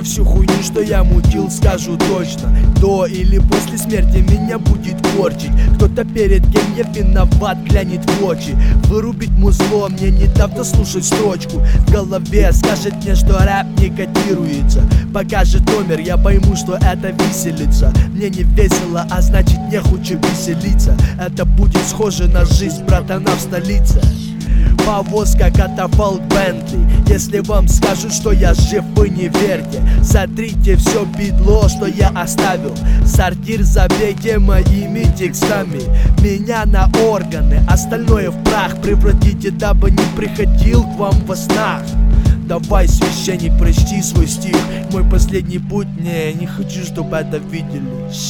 про всю хуйню, что я мутил, скажу точно. До или после смерти меня будет корчить. Кто-то перед кем я виноват глянет в очи. Вырубить музло, мне не дав дослушать строчку. В голове скажет мне, что рэп не котируется. Покажет номер, я пойму, что это виселица. Мне не весело, а значит не хочу веселиться. Это будет схоже на жизнь братана в столице. Повозка, катафалк, Бентли. Если вам скажут, что я жив, вы не верьте. Сотрите все бидло, что я оставил. Сортир забейте моими текстами. Меня на органы, остальное в прах превратите, дабы не приходил к вам во снах. Давай, священник, прочти свой стих. Мой последний путь, не хочу, чтобы это видели.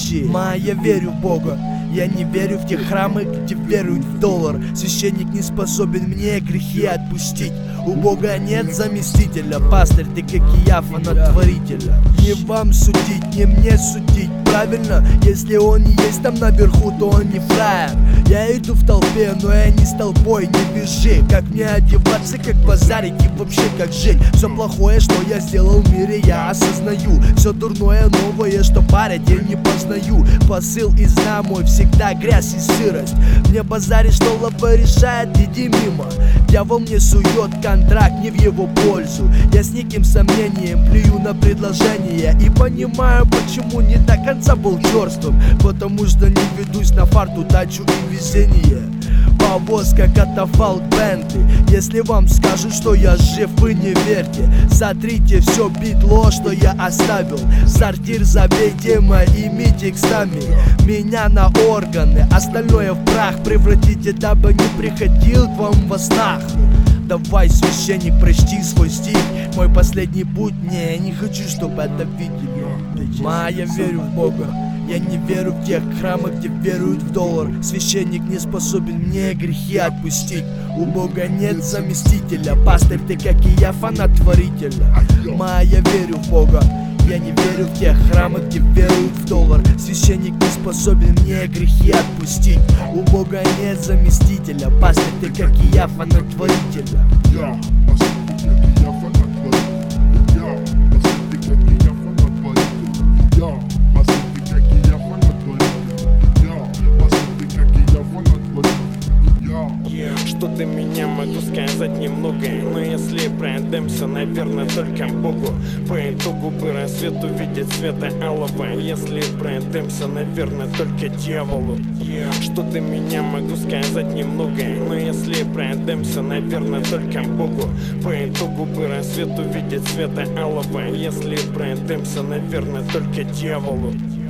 Я верю в Бога. Я не верю в те храмы, где веруют в доллар. Священник не способен мне грехи отпустить. У Бога нет заместителя. Пастырь, ты как и я, фанат творителя. Не вам судить, не мне судить, правильно? Если он не есть там наверху, то он не фраер. Я иду в толпе, но я не с толпой, не бежи. Как мне одеваться, как базарить и вообще как жить. Все плохое, что я сделал в мире, я осознаю. Все дурное, новое, что парят, я не познаю. Посыл из мой всегда грязь и сырость. Мне базарит, что лапа решает, иди мимо. Дьявол мне сует контракт не в его пользу. Я с неким сомнением плюю на предложение и понимаю, почему не до конца был черствым. Потому что не ведусь на фарт, удачу и везение. Повозка, катафалк, Бентли. Если вам скажут, что я жив, вы не верьте. Сотрите все битло, что я оставил. Сортир забейте моими текстами. Меня на органы, остальное в прах превратите, дабы не приходил к вам во снах. Давай, священник, прочти свой стих. Мой последний путь, не хочу, чтобы это видели. Я верю в Бога. Я не верю в тех храмах, где веруют в доллар. Священник не способен мне грехи отпустить. У Бога нет заместителя. Пастырь, ты как и я, фанат творителя. Я верю в Бога. Я не верю в тех храмах, где веруют в доллар. Священник не способен мне грехи отпустить. У Бога нет заместителя. Пастырь, ты как и я, фанат творителя. Что-то меня могу сказать немного, но если пройдемся, наверное, только Богу. По итогу по рассвету видеть света алого. Если пройдемся, наверное, только дьяволу. Что-то меня могу сказать немного, но если пройдемся, наверное, только Богу. По итогу по рассвету видеть света алого. Если пройдемся, наверное, только дьяволу.